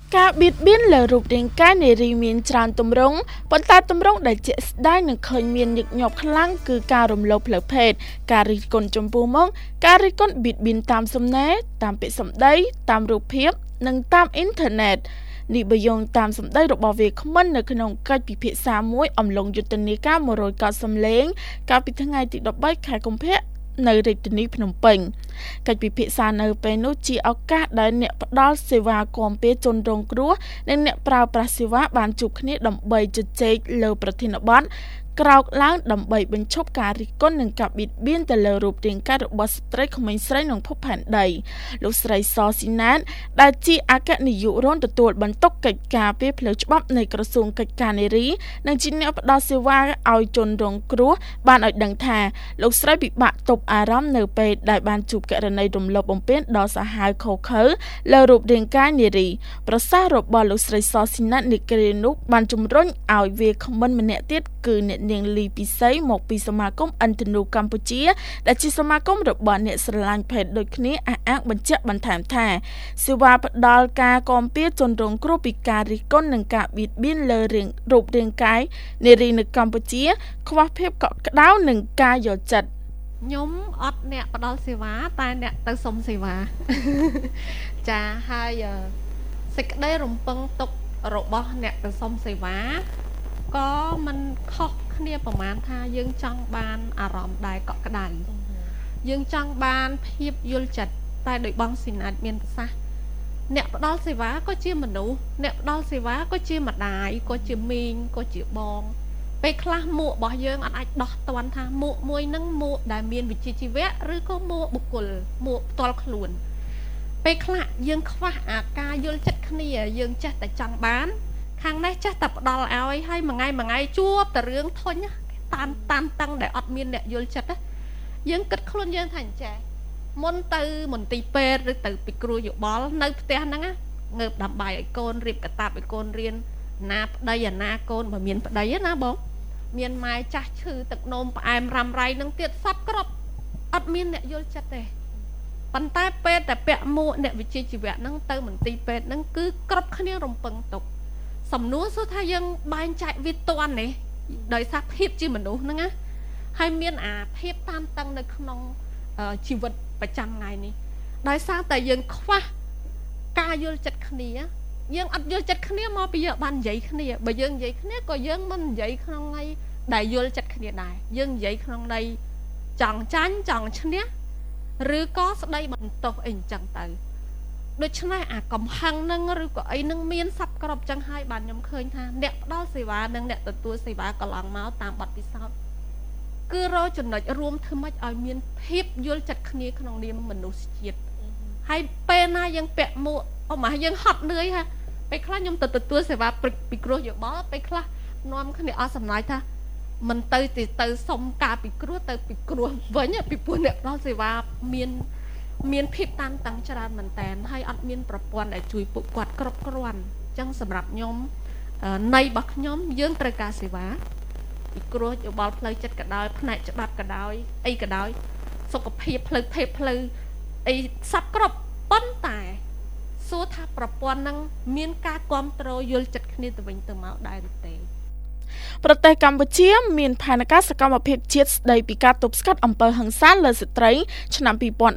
ការបៀតបៀនលើរូបរាងកាយនារីមានច្រើនទម្រង់ប៉ុន្តែទម្រង់ដែលជាក់ស្ដែងនឹងឃើញមានញឹកញាប់ខ្លាំងគឺការរំលោភផ្លូវភេទការរិះគន់ចំពោះមុខការរិះគន់បៀតបៀនតាមសំណេរតាមពាក្យសម្ដីតាមរូបភាពនិងតាមអ៊ីនធឺណិតនិបយងតាមសម្ដីរបស់វាគ្មិននៅក្នុងកិច្ចពិភាក្សាមួយអំឡុងយុទ្ធនាការ100កោតសំឡេងកាលពីថ្ងៃទី13ខែកុម្ភៈនៅរាជធានីភ្នំពេញកិច្ចពិភាក្សានៅពេលនោះជាឱកាសដែលអ្នកផ្ដល់សេវាគាំពារជនរងគ្រោះនិងអ្នកប្រើប្រាស់សេវាបានជួបគ្នាដើម្បីជជែកលើប្រធានបទក្រោកឡើងដើម្បីបញ្ឈប់ការរិះគន់និងការបៀតបៀនទៅលើរូបរាងកាយរបស់ស្ត្រីក្មេងស្រីក្នុងភពផែនដីលោកស្រីសស៊ីណាតដែលជាអគ្គនាយករងទទួលបន្ទុកកិច្ចការពារផ្លូវច្បាប់នៃក្រសួងកិច្ចការនារីនិងជាអ្នកផ្ដល់សេវាឲ្យជនរងគ្រោះបានឲ្យដឹងថាលោកស្រីពិបាកទប់អារម្មណ៍នៅពេលដែលបានជួបករណីរំលោភបំពានដល់សាហាវខុសខើលើរូបរាងកាយនារីប្រសាសន៍របស់លោកស្រីសស៊ីណាតនាគ្រានោះបានជំរុញឲ្យវាគ្មិនម្នាក់ទៀតគឺអ្នកនាងលីពិសីមកពីសមាគមអន្តនុកម្ពុជាដែលជាសមាគមរបស់អ្នកស្រឡាញ់ភេទដូចគ្នាអះអាងបញ្ជាក់បន្ថែមថាសេវាផ្ដល់ការគាំពារជនរងគ្រោះពីការរិះគន់និងការបៀតបៀនលើរូបរាងកាយនារីនៅកម្ពុជាខ្វះភាពកក់ក្ដៅនិងការយល់ចិត្តខ្ញុំអត់អ្នកផ្ដល់សេវាតែអ្នកទៅសុំសេវាចាហើយសេចក្តីរំពឹងទុករបស់អ្នកទៅសុំសេវាក៏មិនខុសគ្នាប្រហែលថាយើងចង់បានអារម្មណ៍ដែលកក់ក្ដៅយើងចង់បានភាពយល់ចិត្តតែដោយបងស៊ីណាតមានប្រសាសន៍អ្នកផ្ដល់សេវាក៏ជាមនុស្សអ្នកផ្ដល់សេវាក៏ជាម្ដាយក៏ជាមីងក៏ជាបងពេលខ្លះមួករបស់យើងអត់អាចដោះតាន់ថាមួកមួយនឹងមួកដែលមានវិជ្ជាជីវៈឬក៏មួកបុគ្គលមួកផ្ទាល់ខ្លួនពេលខ្លះយើងខ្វះអាការយល់ចិត្តគ្នាយើងចេះតែចង់បានខាងនេះចេះតែផ្ដល់ឲ្យហើយមួយថ្ងៃជួបតែរឿងធុញតាមតឹងដែលអត់មានអ្នកយល់ចិត្តយើងគិតខ្លួនយើងថាអញ្ចេះមុនទៅមន្ទីរពេទ្យឬទៅពិគ្រោះយោបល់នៅផ្ទះហ្នឹងងើបដាំបាយឲ្យកូនរៀបកាតាបឲ្យកូនរៀនណាប្តីអាណាកូនបើមានប្តីណាបងមានម៉ែចាស់ឈឺទឹកនោមផ្អែមរ៉ាំរ៉ៃនឹងទៀតសពគ្រប់អត់មានអ្នកយល់ចិត្តទេប៉ុន្តែពេលតែពាក់មួកអ្នកវិជ្ជាជីវៈហ្នឹងទៅមន្ទីរពេទ្យហ្នឹងគឺគ្រប់គ្នារំពឹងទុកសំណួរសួរថាយើងបែងចែកវាតន់នេះដោយសារភាពជាមនុស្សហ្នឹងណាហើយមានអាភាពតាមតឹងនៅក្នុងជីវិតប្រចាំថ្ងៃនេះដោយសារតែយើងខ្វះការយល់ចិត្តគ្នាយើងអត់យល់ចិត្តគ្នាមកពីយើងបាននិយាយគ្នាបើយើងនិយាយគ្នាក៏យើងមិននិយាយក្នុងន័យដែលយល់ចិត្តគ្នាដែរយើងនិយាយក្នុងន័យចង់ចាញ់ចង់ឈ្នះឬក៏ស្ដីបន្ទោសអីអញ្ចឹងទៅដូច្នេះអាកំហឹងនឹងឬក៏អីនឹងមានសັບក្របចឹងហើយបានខ្ញុំឃើញថាអ្នកផ្ដល់សេវានិងអ្នកទទួលសេវាកន្លងមកតាមបទពិសោធន៍គឺរកចំណុចរួមធ្វើម៉េចឲ្យមានភាពយល់ចិត្តគ្នាក្នុងនាមមនុស្សជាតិហើយពេលណាយើងពាក់មួកអមយើងហត់នឿយហ่ะពេលខ្លះខ្ញុំទៅទទួលសេវាពិគ្រោះយោបល់ពេលខ្លះនាំគ្នាអស់សំណើចថាមិនទៅសុំការពិគ្រោះទៅពិគ្រោះវិញពីព្រោះអ្នកផ្ដល់សេវាមានភាពតានតឹងច្រើនមែនតើហើយអត់មានប្រព័ន្ធដែលជួយពួកគាត់គ្រប់គ្រាន់អញ្ចឹងសម្រាប់ខ្ញុំនៃរបស់ខ្ញុំយើងត្រូវការសេវាពិគ្រោះយោបល់ផ្លូវចិត្តក៏ដោយផ្នែកច្បាប់ក៏ដោយអីក៏ដោយសុខភាពផ្លូវភេទផ្លូវអីសັບគ្រប់ប៉ុន្តែសួរថាប្រព័ន្ធហ្នឹងមានការគ្រប់គ្រងយល់ចិត្តគ្នាទៅវិញទៅមកដែរឬទេប្រទេសកម្ពុជាមានផែនការសកម្មភាពជាតិស្ដីពីការទប់ស្កាត់អំពើហិង្សាលើស្ត្រីឆ្នាំ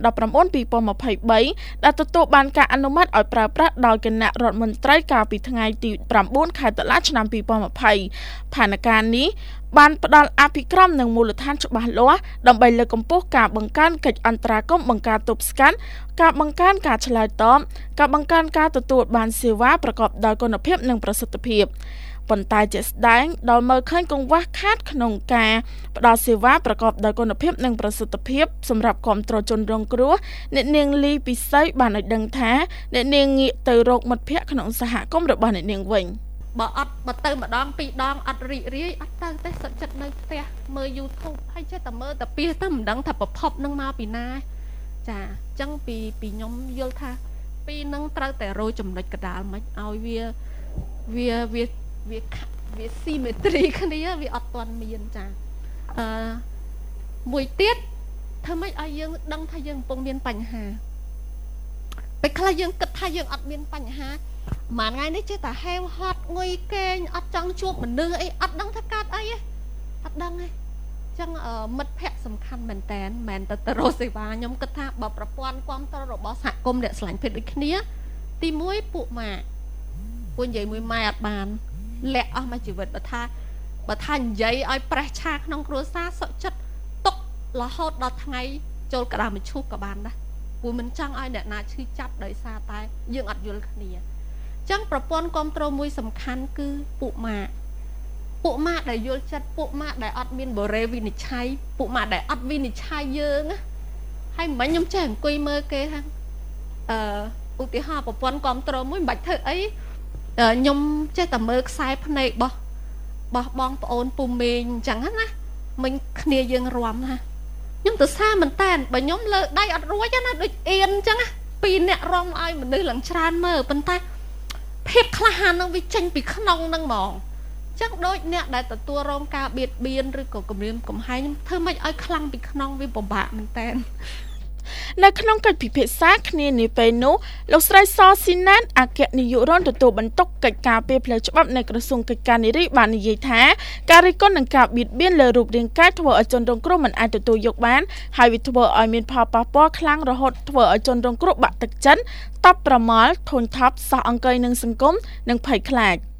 2019-2023ដែលទទួលបានការអនុម័តឲ្យប្រើប្រាស់ដោយគណៈរដ្ឋមន្ត្រីកាលពីថ្ងៃទី9ខែតុលាឆ្នាំ2020ផែនការនេះបានផ្ដល់អភិក្រមនិងមូលដ្ឋានច្បាស់លាស់ដើម្បីលើកកម្ពស់ការបង្កើនកិច្ចអន្តរាគមន៍បង្ការទប់ស្កាត់ការបង្កើនការឆ្លើយតបការបង្កើនការទទួលបានសេវាប្រកបដោយគុណភាពនិងប្រសិទ្ធភាពប៉ុន្តែជាក់ស្ដែងដល់មើលឃើញកង្វះខាតក្នុងការផ្ដល់សេវាប្រកបដោយគុណភាពនិងប្រសិទ្ធភាពសម្រាប់គាំទ្រជនរងគ្រោះអ្នកនាងលីពិសីបានឲ្យដឹងថាអ្នកនាងងាកទៅរកមិត្តភ័ក្តិក្នុងសហគមន៍របស់អ្នកនាងវិញបើទៅម្ដងពីរដងអត់រីករាយអត់ទៅទេសុខចិត្តនៅផ្ទះមើល YouTube ហើយចេះតែមើលតែពីទៅមិនដឹងថាប្រភពនឹងមកពីណាចាអញ្ចឹងពីខ្ញុំយល់ថាពីនឹងត្រូវតែរកចំណុចកណ្ដាលមិនឲ្យវាស៊ីមេទ្រីគ្នាវាអត់ទាន់មានចាមួយទៀតធ្វើម៉េចឲ្យយើងដឹងថាយើងកំពុងមានបញ្ហាពេលខ្លះយើងគិតថាយើងអត់មានបញ្ហា mà ngay đấy chứ ta heo hót nguy kê ắt trăng chuột mình đưa ấy ắt đăng thắt cát ấy ắt đăng ấy chẳng mất phép sầm khăn mình tén mình tờ rô xì và nhóm kết thạ bập rập quan quan tờ rô bó sạc công để sẵn phết đích nia tìm muối phụ mà quân dây muối mai ắt bàn lẹ mà chỉ vật bà tha giấy ai press chạc nông rô xa sợ chất tốc là hốt đọt ngay cho cả đàm một chút cả bàn đó của mình chẳng ai để nà chư chắp đợi xa tay dương ắt vô khăn nia chẳng bà quan con trô muối sầm khăn cứ phụ mà để vô chất phụ mà để admin bờ rê vì chay phụ mà để admin chay dương á hay mấy nhóm trẻ quay mơ kê hăng ưu tí hoa bà quan con trô muối bạch thơ ấy nhóm chơi tầm mơ sai phần này bỏ bong ôn phụ mình chẳng hết á mình khnia dương rõm ha nhưng từ xa mình tàn bởi nhóm lợ đây ọt rúa cho nó được yên chẳng á pin nẹ rõm ai mình đưa lần tràn mơ bên ta phép khá hàn nó vì tranh vì khá nông năng mòn chắc đôi nè đại tờ tua rong ca biệt biên rồi cổ cầm riêng cầm hai nhưng thơ mấy ai khăn bị khăn nông vì bổng bạ mình tên នៅក្នុងកិច្ចពិភាក្សាគ្នានេះពេលនោះលោកស្រីសស៊ីណាតអគ្គនាយករដ្ឋទទួលបន្ទុកកិច្ចការពីផ្លូវច្បាប់នៃក្រសួងកិច្ចការនារីបាននិយាយថាការរិះគន់នឹងការបៀតបៀនលើរូបរាងកាយធ្វើឲ្យជនរងគ្រោះមិនអាចទទួលយកបានហើយវាធ្វើឲ្យមានផលប៉ះពាល់ខ្លាំងរហូតធ្វើឲ្យជនរងគ្រោះបាក់ទឹកចិត្តតបប្រមាល់ធុញថប់សោះអង្គុយនឹងសង្គមនិងភ័យខ្លាច